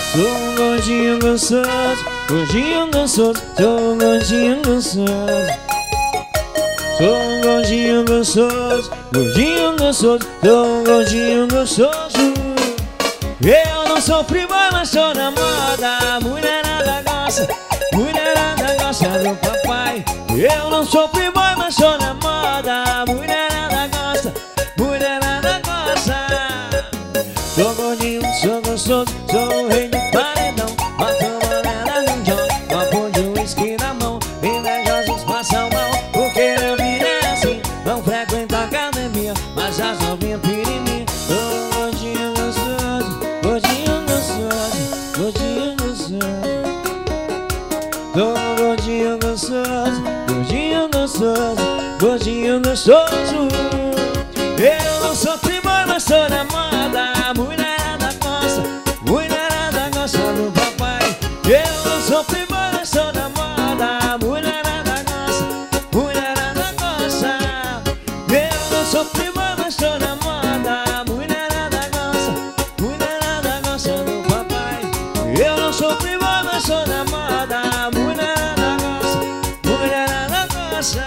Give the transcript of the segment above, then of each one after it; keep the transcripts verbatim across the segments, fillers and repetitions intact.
Sou um gordinho gostoso, gordinho gostoso, sou um gordinho gostoso. Sou um gordinho gostoso, gordinho gostoso, sou um gordinho gostoso. Eu não sou playboy, mas sou na moda. Mulherada gosta, mulherada gosta do papai. Eu não sou playboy, mas sou na moda. Mulherada gosta, mulherada gosta. Sou gordinho, sou gostoso, sou o rei do paredão. Mato mulher no John, copo de uísque na mão. Invejosos passam mal, porque meu vida é assim. Não frequento a academia, mas as novinhas piram em mim. Sou gordinho gostoso, gordinho gostoso, gordinho gostoso. Sou gordinho gostoso, gordinho gostoso, gordinho gostoso. Eu não sou playboy, mas sou na moda. Mulherada gosta, mulherada gosta do papai. Eu não sou playboy, mas sou na moda. Mulherada gosta, mulherada gosta. Eu não sou playboy, mas sou na moda. Mulherada gosta, mulherada gosta do papai. Eu não sou playboy, mas sou na moda. Mulherada gosta, mulherada gosta.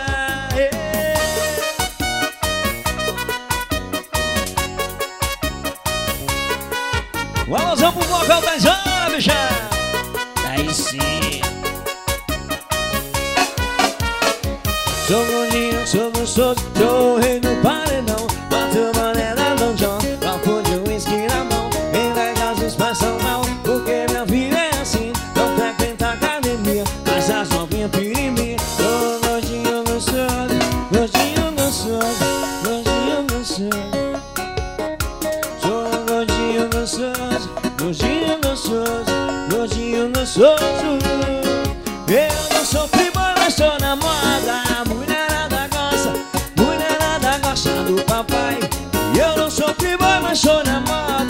Um alusão pro vocal da Zona, bicha! Aí sim! Sou gordinho, sou gostoso, sou o rei do paredão. Mato maneira no John, copo de uísque na mão. Invejosos passam mal, porque minha vida é assim. Não frequento a academia, mas as novinhas piram em mim. Sou gordinho gostoso, gordinho gostoso, gordinho gostoso. Sou gordinho gostoso, gordinho gostoso, gordinho gostoso. Eu não sou playboy, mas sou na moda. Mulherada gosta, mulherada gosta do papai. Eu não sou playboy, mas sou na moda.